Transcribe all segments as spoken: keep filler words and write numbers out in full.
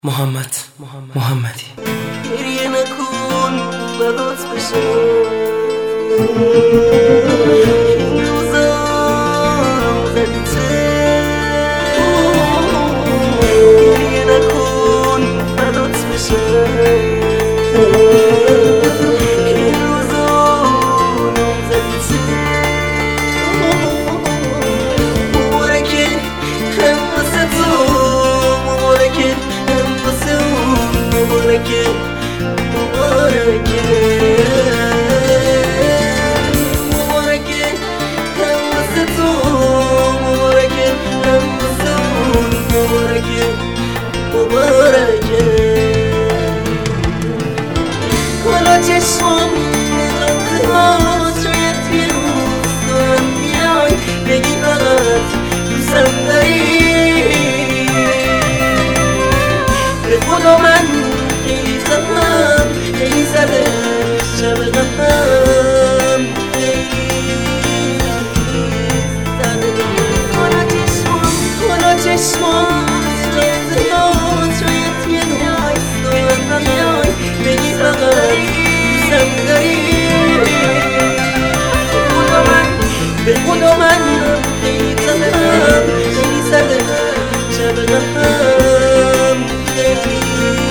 محمد محمدی گریه نکن بدات بشه این روزا زدیته گریه نکن بدات بشه این روزا زدیته مبارکه هم واسه تو مبارکه مبارکه مبارکه مبارکه هم واسه تو مبارکه هم واسه اون مبارکه مبارکه حالا چشمام میدرده ها شاید توی روز دارم بیای بگی فقط دوستم داری به خدا من خیلی زدم خیلی زده شب غم خیلی زده حالا چشمام حالا چشمام شاید یاد شاید یه نوعی دارم بیای بگی فقط دوستم داری به خدا من به خدا من خیلی زدم خیلی زده شب غم خیلی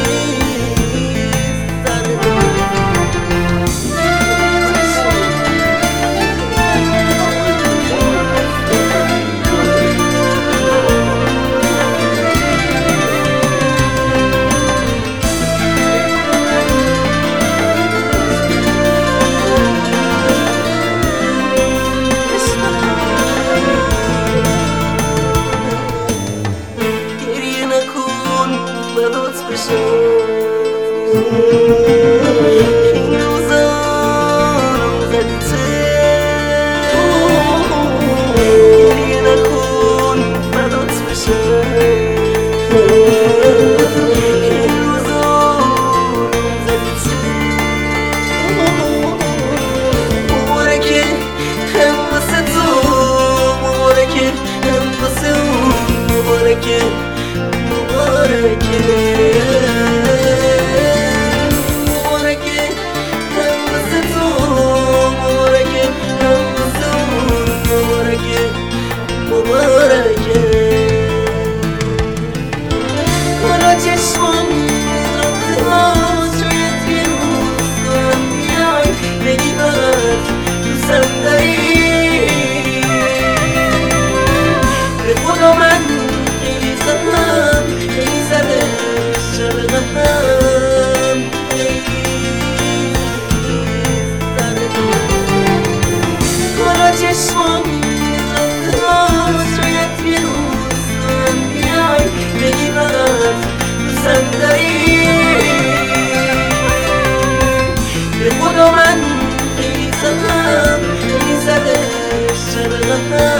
بدات بشه این روزا زدیته گریه نکن بدات بشه این روزا زدیته مبارکه هم واسه تو مبارکه هم واسه اون مبارکه مبارکه مبارکه هم واسه تو مبارکه هم واسه اون مبارکه مبارکه حالا چشمام میدرده ها شاید یه روز دارم بیای بگی فقط دوستم داری به خدا من خیلی زدم خیلی زده شب غم خیلی زده حالا چشمام میدرده ها شاید یه روز دارم بیای بگی فقط دوستم داری به خدا من خیلی زدم خیلی زده شب غم